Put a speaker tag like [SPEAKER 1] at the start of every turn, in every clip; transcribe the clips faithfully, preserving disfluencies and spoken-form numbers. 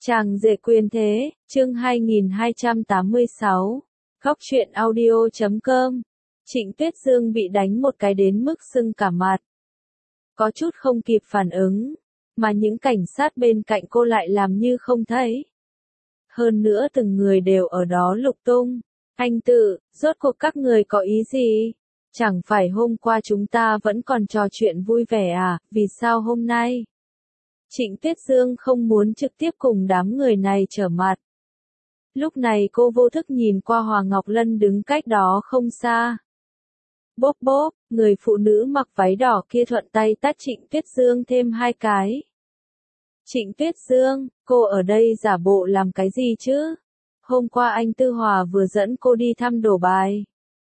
[SPEAKER 1] Chàng rể quyền thế, chương hai nghìn hai trăm tám mươi sáu. Góc truyện audio chấm com. Trịnh Tuyết Dương bị đánh một cái đến mức sưng cả mặt. Có chút không kịp phản ứng, mà những cảnh sát bên cạnh cô lại làm như không thấy. Hơn nữa từng người đều ở đó lục tung. Anh Tự, rốt cuộc các người có ý gì? Chẳng phải hôm qua chúng ta vẫn còn trò chuyện vui vẻ à, vì sao hôm nay? Trịnh Tuyết Dương không muốn trực tiếp cùng đám người này trở mặt. Lúc này cô vô thức nhìn qua Hoàng Ngọc Lân đứng cách đó không xa. Bốp bốp, người phụ nữ mặc váy đỏ kia thuận tay tát Trịnh Tuyết Dương thêm hai cái. Trịnh Tuyết Dương, cô ở đây giả bộ làm cái gì chứ? Hôm qua anh Tư Hòa vừa dẫn cô đi thăm đổ bài.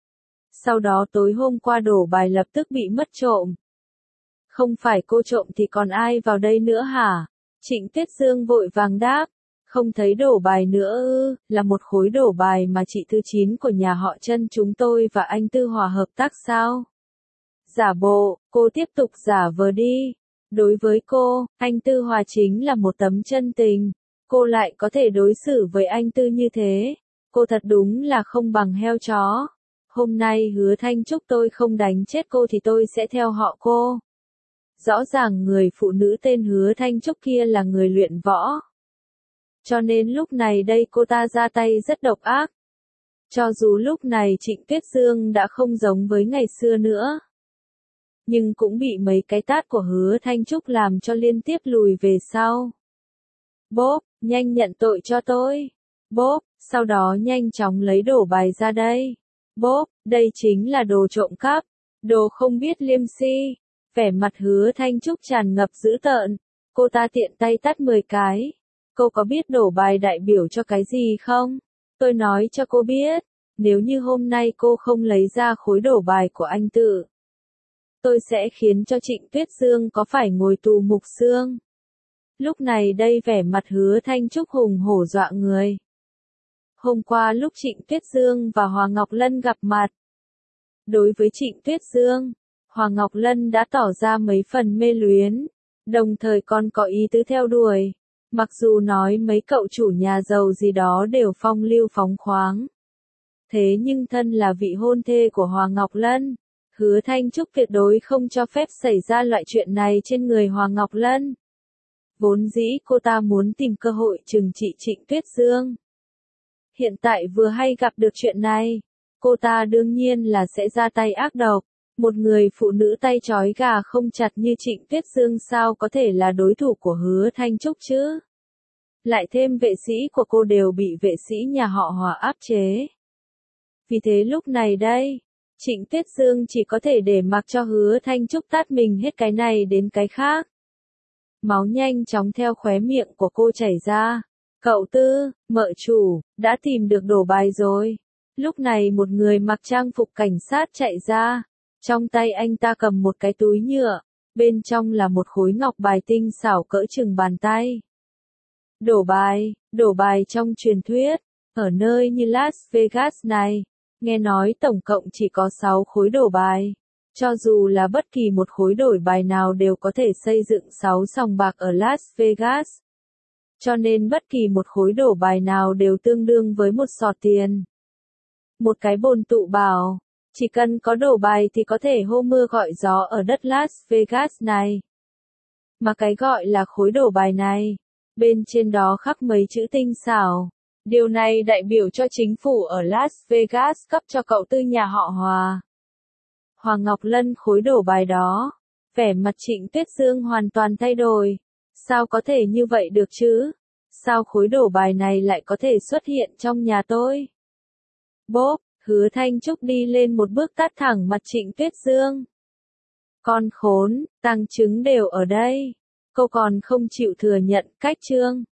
[SPEAKER 1] Sau đó tối hôm qua đổ bài lập tức bị mất trộm. Không phải cô trộm thì còn ai vào đây nữa hả? Trịnh Tuyết Dương vội vàng đáp. Không thấy đổ bài nữa ư, là một khối đổ bài mà chị thứ chín của nhà họ Trân chúng tôi và anh Tư Hòa hợp tác sao? Giả bộ, cô tiếp tục giả vờ đi. Đối với cô, anh Tư Hòa chính là một tấm chân tình. Cô lại có thể đối xử với anh Tư như thế. Cô thật đúng là không bằng heo chó. Hôm nay Hứa Thanh Trúc tôi không đánh chết cô thì tôi sẽ theo họ cô. Rõ ràng người phụ nữ tên Hứa Thanh Trúc kia là người luyện võ. Cho nên lúc này đây cô ta ra tay rất độc ác. Cho dù lúc này Trịnh Tuyết Dương đã không giống với ngày xưa nữa. Nhưng cũng bị mấy cái tát của Hứa Thanh Trúc làm cho liên tiếp lùi về sau. Bốp, nhanh nhận tội cho tôi. Bốp, sau đó nhanh chóng lấy đổ bài ra đây. Bốp, đây chính là đồ trộm cắp. Đồ không biết liêm si. Vẻ mặt Hứa Thanh Trúc tràn ngập dữ tợn. Cô ta tiện tay tát mười cái. Cô có biết đổ bài đại biểu cho cái gì không? Tôi nói cho cô biết. Nếu như hôm nay cô không lấy ra khối đổ bài của anh Tự, tôi sẽ khiến cho Trịnh Tuyết Dương có phải ngồi tù mục xương. Lúc này đây vẻ mặt Hứa Thanh Trúc hùng hổ dọa người. Hôm qua lúc Trịnh Tuyết Dương và Hoàng Ngọc Lân gặp mặt. Đối với Trịnh Tuyết Dương, Hoàng Ngọc Lân đã tỏ ra mấy phần mê luyến, đồng thời còn có ý tứ theo đuổi. Mặc dù nói mấy cậu chủ nhà giàu gì đó đều phong lưu phóng khoáng. Thế nhưng thân là vị hôn thê của Hoàng Ngọc Lân, Hứa Thanh Trúc tuyệt đối không cho phép xảy ra loại chuyện này trên người Hoàng Ngọc Lân. Vốn dĩ cô ta muốn tìm cơ hội trừng trị Trịnh Tuyết Dương. Hiện tại vừa hay gặp được chuyện này, cô ta đương nhiên là sẽ ra tay ác độc. Một người phụ nữ tay trói gà không chặt như Trịnh Tuyết Dương sao có thể là đối thủ của Hứa Thanh Trúc chứ? Lại thêm vệ sĩ của cô đều bị vệ sĩ nhà họ Hòa áp chế. Vì thế lúc này đây, Trịnh Tuyết Dương chỉ có thể để mặc cho Hứa Thanh Trúc tát mình hết cái này đến cái khác. Máu nhanh chóng theo khóe miệng của cô chảy ra. Cậu Tư, mợ chủ, đã tìm được đổ bài rồi. Lúc này một người mặc trang phục cảnh sát chạy ra. Trong tay anh ta cầm một cái túi nhựa, bên trong là một khối ngọc bài tinh xảo cỡ chừng bàn tay. Đổ bài, đổ bài trong truyền thuyết, ở nơi như Las Vegas này, nghe nói tổng cộng chỉ có sáu khối đổ bài. Cho dù là bất kỳ một khối đổi bài nào đều có thể xây dựng sáu sòng bạc ở Las Vegas. Cho nên bất kỳ một khối đổ bài nào đều tương đương với một sọt tiền. Một cái bồn tụ bảo, chỉ cần có đổ bài thì có thể hô mưa gọi gió ở đất Las Vegas này. Mà cái gọi là khối đổ bài này, bên trên đó khắc mấy chữ tinh xảo. Điều này đại biểu cho chính phủ ở Las Vegas cấp cho cậu Tư nhà họ Hòa. Hoàng Ngọc Lân khối đổ bài đó. Vẻ mặt Trịnh Tuyết Dương hoàn toàn thay đổi. Sao có thể như vậy được chứ? Sao khối đổ bài này lại có thể xuất hiện trong nhà tôi? Bốp, Hứa Thanh Trúc đi lên một bước tát thẳng mặt Trịnh Tuyết Dương. Con khốn, tang chứng đều ở đây. Cô còn không chịu thừa nhận cách chương.